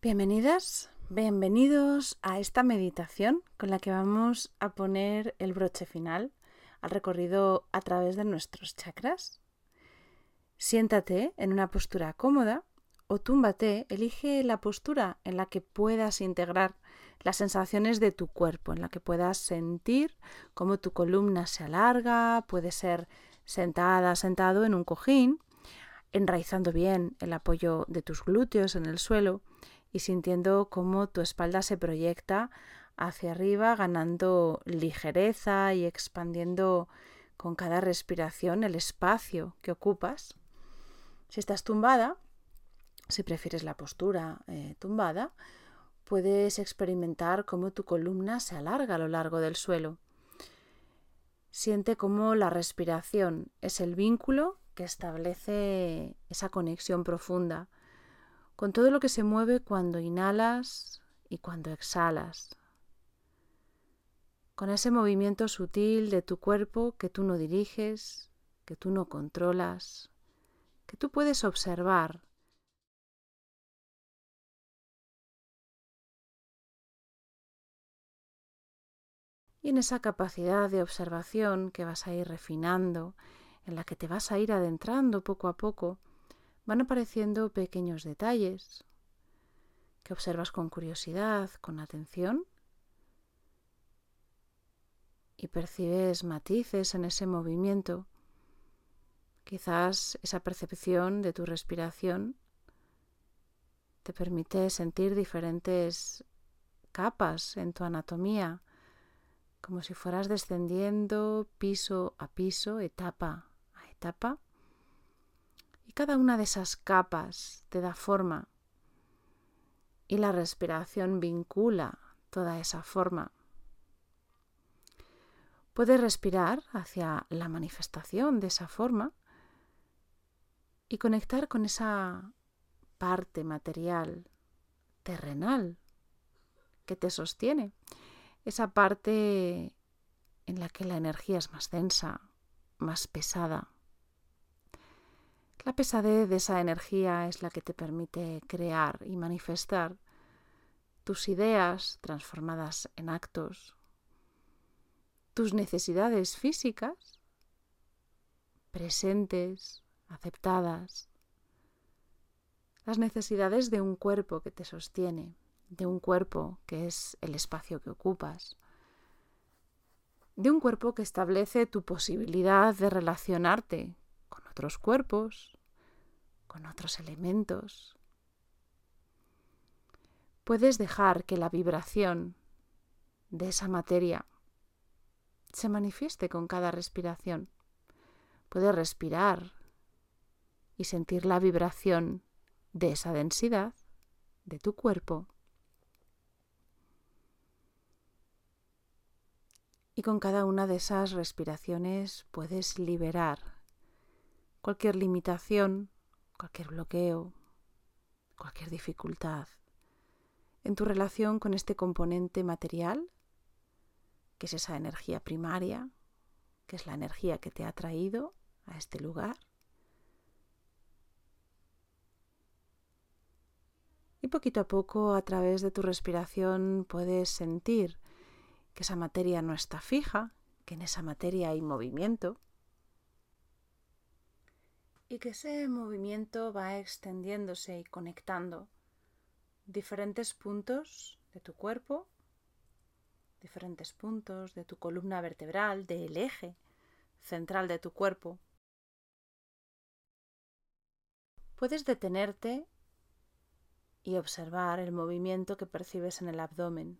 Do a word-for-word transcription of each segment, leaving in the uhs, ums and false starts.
Bienvenidas, bienvenidos a esta meditación con la que vamos a poner el broche final al recorrido a través de nuestros chakras. Siéntate en una postura cómoda o túmbate, elige la postura en la que puedas integrar las sensaciones de tu cuerpo, en la que puedas sentir cómo tu columna se alarga, puede ser sentada, sentado en un cojín, enraizando bien el apoyo de tus glúteos en el suelo y sintiendo cómo tu espalda se proyecta hacia arriba, ganando ligereza y expandiendo con cada respiración el espacio que ocupas. Si estás tumbada, si prefieres la postura eh, tumbada, puedes experimentar cómo tu columna se alarga a lo largo del suelo. Siente cómo la respiración es el vínculo que establece esa conexión profunda con todo lo que se mueve cuando inhalas y cuando exhalas, con ese movimiento sutil de tu cuerpo que tú no diriges, que tú no controlas, que tú puedes observar. Y en esa capacidad de observación que vas a ir refinando, en la que te vas a ir adentrando poco a poco, van apareciendo pequeños detalles que observas con curiosidad, con atención, y percibes matices en ese movimiento. Quizás esa percepción de tu respiración te permite sentir diferentes capas en tu anatomía, como si fueras descendiendo piso a piso, etapa a etapa. Y cada una de esas capas te da forma y la respiración vincula toda esa forma. Puedes respirar hacia la manifestación de esa forma y conectar con esa parte material, terrenal, que te sostiene. Esa parte en la que la energía es más densa, más pesada. La pesadez de esa energía es la que te permite crear y manifestar tus ideas transformadas en actos, tus necesidades físicas presentes, aceptadas, las necesidades de un cuerpo que te sostiene, de un cuerpo que es el espacio que ocupas, de un cuerpo que establece tu posibilidad de relacionarte con otros cuerpos, con otros elementos. Puedes dejar que la vibración de esa materia se manifieste con cada respiración. Puedes respirar y sentir la vibración de esa densidad de tu cuerpo. Y con cada una de esas respiraciones puedes liberar cualquier limitación, cualquier bloqueo, cualquier dificultad en tu relación con este componente material, que es esa energía primaria, que es la energía que te ha traído a este lugar. Y poquito a poco, a través de tu respiración, puedes sentir que esa materia no está fija, que en esa materia hay movimiento y que ese movimiento va extendiéndose y conectando diferentes puntos de tu cuerpo, diferentes puntos de tu columna vertebral, del eje central de tu cuerpo. Puedes detenerte y observar el movimiento que percibes en el abdomen.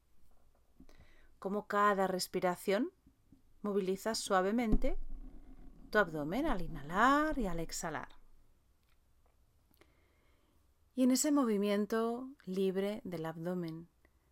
Cómo cada respiración movilizas suavemente tu abdomen al inhalar y al exhalar. Y en ese movimiento libre del abdomen,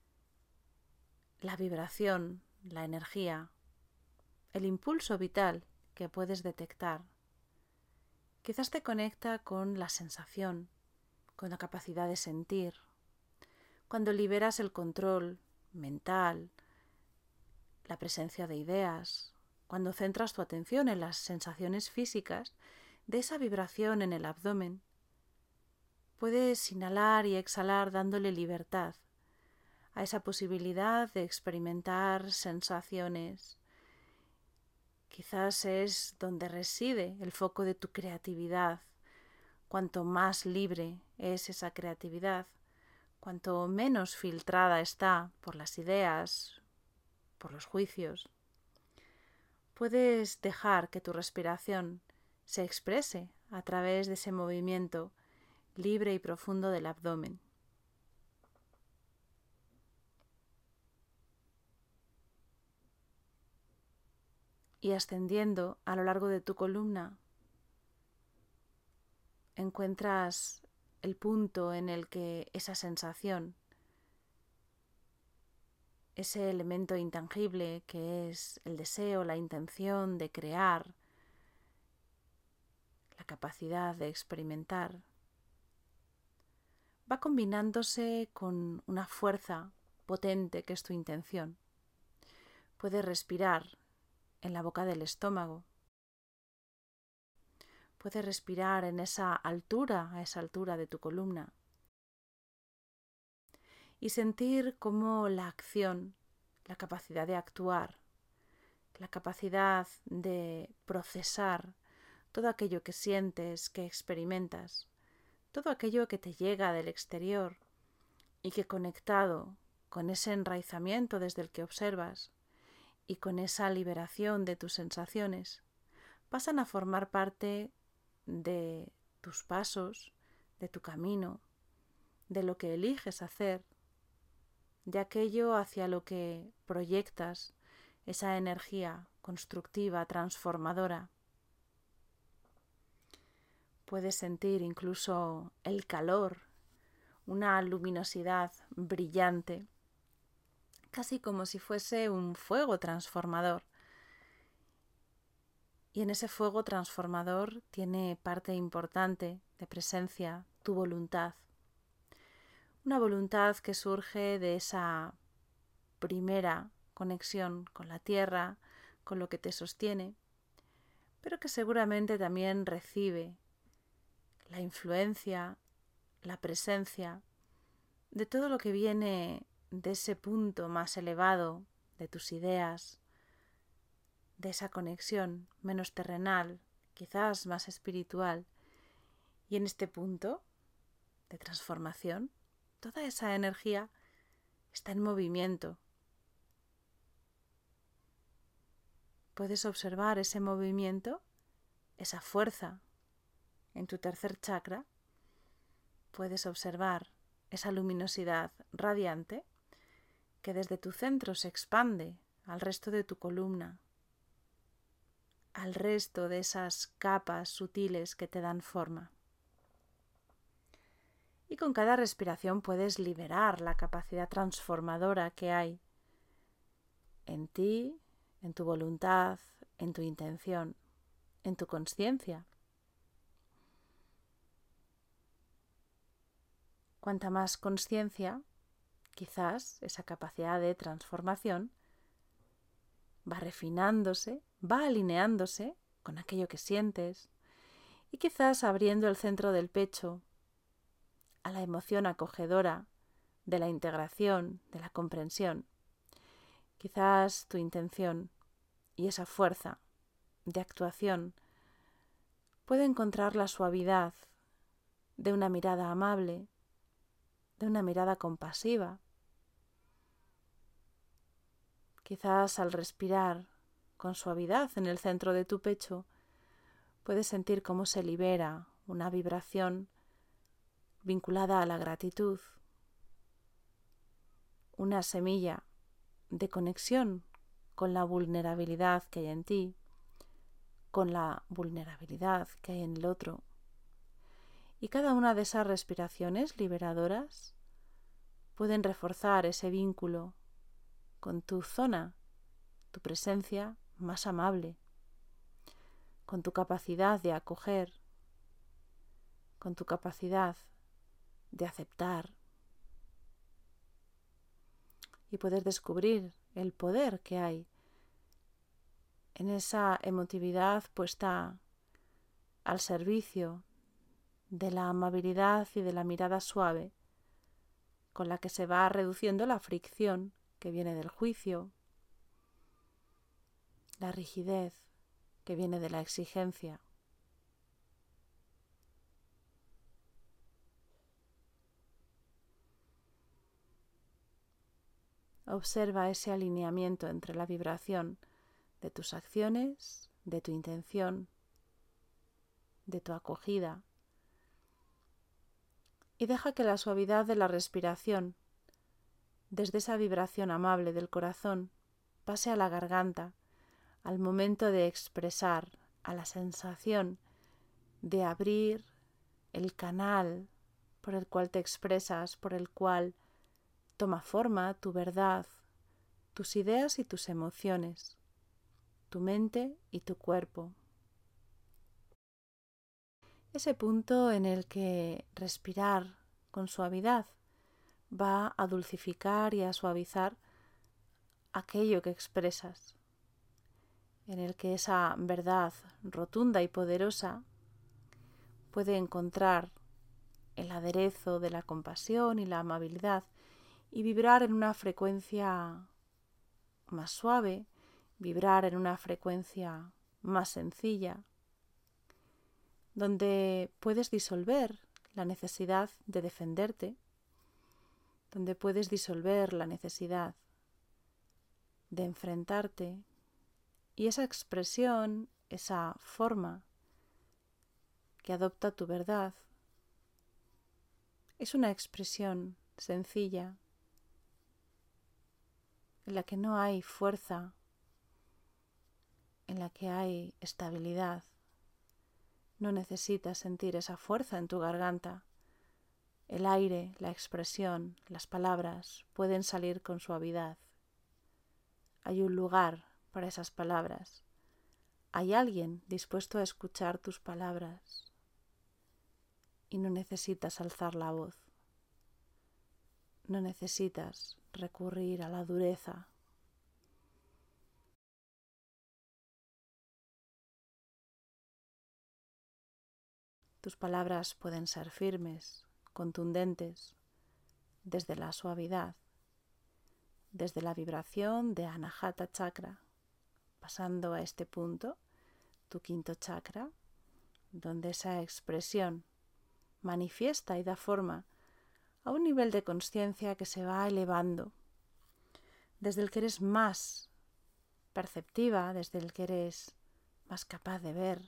la vibración, la energía, el impulso vital que puedes detectar, quizás te conecta con la sensación, con la capacidad de sentir. Cuando liberas el control mental, la presencia de ideas, cuando centras tu atención en las sensaciones físicas de esa vibración en el abdomen, Puedes inhalar y exhalar dándole libertad a esa posibilidad de experimentar sensaciones. Quizás es donde reside el foco de tu creatividad. Cuanto más libre es esa creatividad, cuanto menos filtrada está por las ideas, por los juicios, puedes dejar que tu respiración se exprese a través de ese movimiento libre y profundo del abdomen. Y ascendiendo a lo largo de tu columna, encuentras el punto en el que esa sensación, ese elemento intangible que es el deseo, la intención de crear, la capacidad de experimentar, va combinándose con una fuerza potente que es tu intención. Puedes respirar en la boca del estómago. Puedes respirar en esa altura, a esa altura de tu columna. Y sentir cómo la acción, la capacidad de actuar, la capacidad de procesar todo aquello que sientes, que experimentas, todo aquello que te llega del exterior y que conectado con ese enraizamiento desde el que observas y con esa liberación de tus sensaciones, pasan a formar parte de tus pasos, de tu camino, de lo que eliges hacer, de aquello hacia lo que proyectas esa energía constructiva, transformadora. Puedes sentir incluso el calor, una luminosidad brillante, casi como si fuese un fuego transformador. Y en ese fuego transformador tiene parte importante de presencia tu voluntad. Una voluntad que surge de esa primera conexión con la tierra, con lo que te sostiene, pero que seguramente también recibe la influencia, la presencia de todo lo que viene de ese punto más elevado de tus ideas, de esa conexión menos terrenal, quizás más espiritual. Y en este punto de transformación, toda esa energía está en movimiento. Puedes observar ese movimiento, esa fuerza en tu tercer chakra. Puedes observar esa luminosidad radiante que desde tu centro se expande al resto de tu columna, al resto de esas capas sutiles que te dan forma. Y con cada respiración puedes liberar la capacidad transformadora que hay en ti, en tu voluntad, en tu intención, en tu conciencia. Cuanta más conciencia, quizás esa capacidad de transformación va refinándose, va alineándose con aquello que sientes y quizás abriendo el centro del pecho a la emoción acogedora de la integración, de la comprensión. Quizás tu intención y esa fuerza de actuación puede encontrar la suavidad de una mirada amable, de una mirada compasiva. Quizás al respirar con suavidad en el centro de tu pecho, puedes sentir cómo se libera una vibración vinculada a la gratitud, una semilla de conexión con la vulnerabilidad que hay en ti, con la vulnerabilidad que hay en el otro. Y cada una de esas respiraciones liberadoras pueden reforzar ese vínculo con tu zona, tu presencia más amable, con tu capacidad de acoger, con tu capacidad de aceptar y poder descubrir el poder que hay en esa emotividad puesta al servicio de la amabilidad y de la mirada suave con la que se va reduciendo la fricción que viene del juicio, la rigidez que viene de la exigencia. Observa ese alineamiento entre la vibración de tus acciones, de tu intención, de tu acogida, y deja que la suavidad de la respiración, desde esa vibración amable del corazón, pase a la garganta, al momento de expresar, a la sensación de abrir el canal por el cual te expresas, por el cual toma forma tu verdad, tus ideas y tus emociones, tu mente y tu cuerpo. Ese punto en el que respirar con suavidad va a dulcificar y a suavizar aquello que expresas, en el que esa verdad rotunda y poderosa puede encontrar el aderezo de la compasión y la amabilidad y vibrar en una frecuencia más suave, vibrar en una frecuencia más sencilla, donde puedes disolver la necesidad de defenderte, donde puedes disolver la necesidad de enfrentarte, y esa expresión, esa forma que adopta tu verdad, es una expresión sencilla, en la que no hay fuerza, en la que hay estabilidad. No necesitas sentir esa fuerza en tu garganta. El aire, la expresión, las palabras pueden salir con suavidad. Hay un lugar para esas palabras. Hay alguien dispuesto a escuchar tus palabras. Y no necesitas alzar la voz. No necesitas recurrir a la dureza. Tus palabras pueden ser firmes, contundentes, desde la suavidad, desde la vibración de Anahata Chakra, pasando a este punto, tu quinto chakra, donde esa expresión manifiesta y da forma a un nivel de consciencia que se va elevando, desde el que eres más perceptiva, desde el que eres más capaz de ver.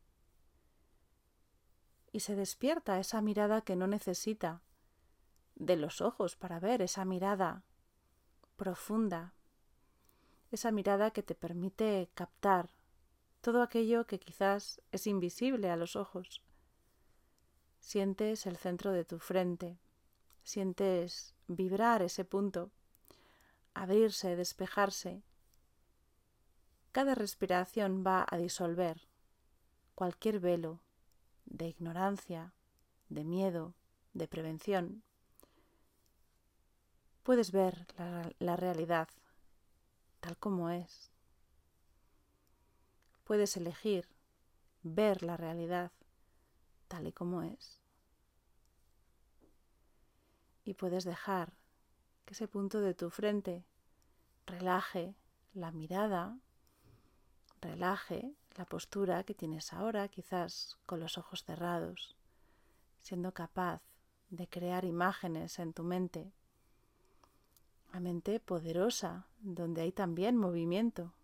Y se despierta esa mirada que no necesita de los ojos para ver, esa mirada profunda, esa mirada que te permite captar todo aquello que quizás es invisible a los ojos. Sientes el centro de tu frente, sientes vibrar ese punto, abrirse, despejarse. Cada respiración va a disolver cualquier velo de ignorancia, de miedo, de prevención. Puedes ver la, la realidad tal como es. Puedes elegir ver la realidad tal y como es. Y puedes dejar que ese punto de tu frente relaje la mirada, relaje la postura que tienes ahora, quizás con los ojos cerrados, siendo capaz de crear imágenes en tu mente. Una mente poderosa, donde hay también movimiento.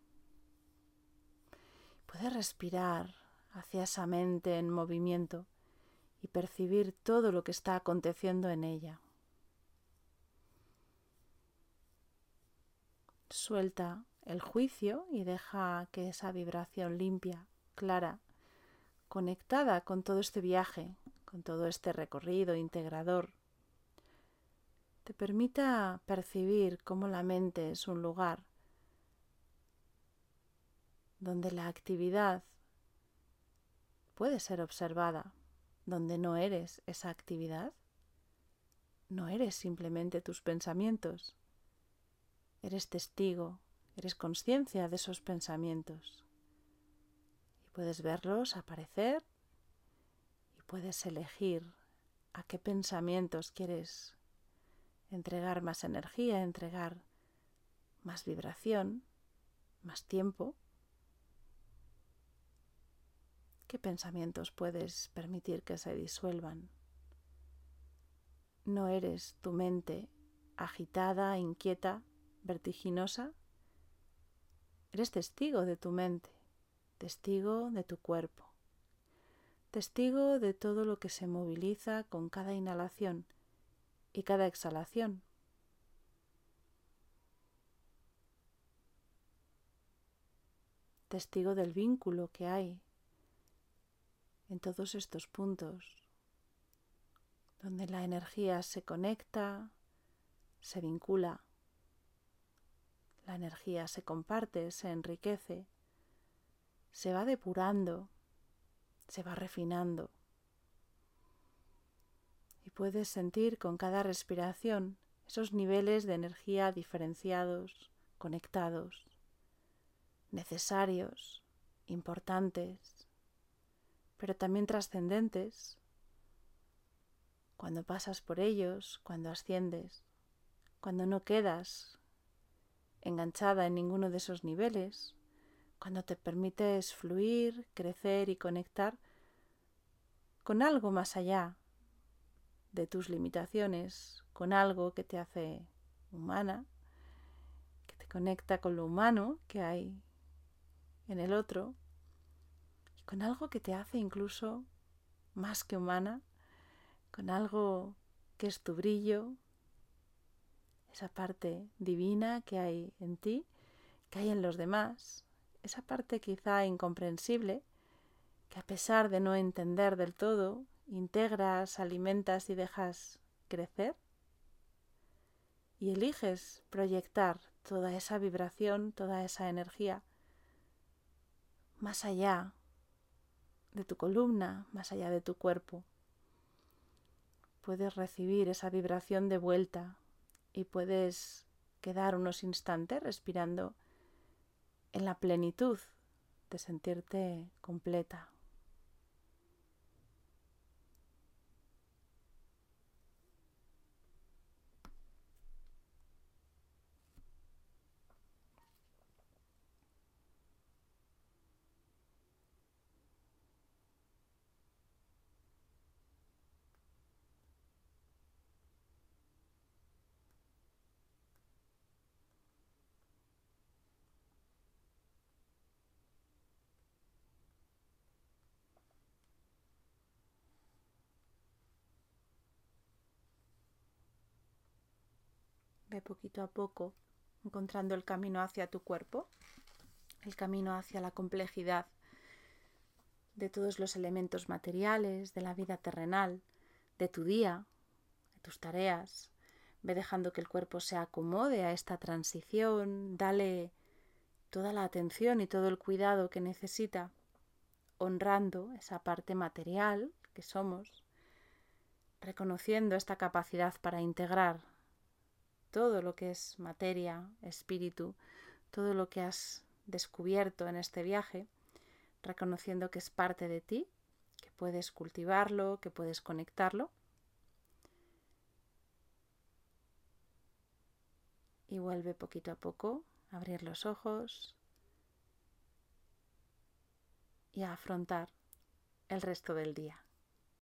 Puedes respirar hacia esa mente en movimiento y percibir todo lo que está aconteciendo en ella. Suelta el juicio y deja que esa vibración limpia, clara, conectada con todo este viaje, con todo este recorrido integrador, te permita percibir cómo la mente es un lugar donde la actividad puede ser observada, donde no eres esa actividad, no eres simplemente tus pensamientos, eres testigo, eres consciencia de esos pensamientos y puedes verlos aparecer y puedes elegir a qué pensamientos quieres entregar más energía, entregar más vibración, más tiempo. ¿Qué pensamientos puedes permitir que se disuelvan? No eres tu mente agitada, inquieta, vertiginosa. Eres testigo de tu mente, testigo de tu cuerpo, testigo de todo lo que se moviliza con cada inhalación y cada exhalación. Testigo del vínculo que hay en todos estos puntos, donde la energía se conecta, se vincula, la energía se comparte, se enriquece, se va depurando, se va refinando. Y puedes sentir con cada respiración esos niveles de energía diferenciados, conectados, necesarios, importantes, pero también trascendentes. Cuando pasas por ellos, cuando asciendes, cuando no quedas enganchada en ninguno de esos niveles, cuando te permites fluir, crecer y conectar con algo más allá de tus limitaciones, con algo que te hace humana, que te conecta con lo humano que hay en el otro, y con algo que te hace incluso más que humana, con algo que es tu brillo, esa parte divina que hay en ti, que hay en los demás, esa parte quizá incomprensible, que a pesar de no entender del todo, integras, alimentas y dejas crecer, y eliges proyectar toda esa vibración, toda esa energía más allá de tu columna, más allá de tu cuerpo. Puedes recibir esa vibración de vuelta y puedes quedar unos instantes respirando en la plenitud de sentirte completa. Ve poquito a poco encontrando el camino hacia tu cuerpo, el camino hacia la complejidad de todos los elementos materiales, de la vida terrenal, de tu día, de tus tareas. Ve dejando que el cuerpo se acomode a esta transición, dale toda la atención y todo el cuidado que necesita, honrando esa parte material que somos, reconociendo esta capacidad para integrar todo lo que es materia, espíritu, todo lo que has descubierto en este viaje, reconociendo que es parte de ti, que puedes cultivarlo, que puedes conectarlo. Y vuelve poquito a poco a abrir los ojos y a afrontar el resto del día.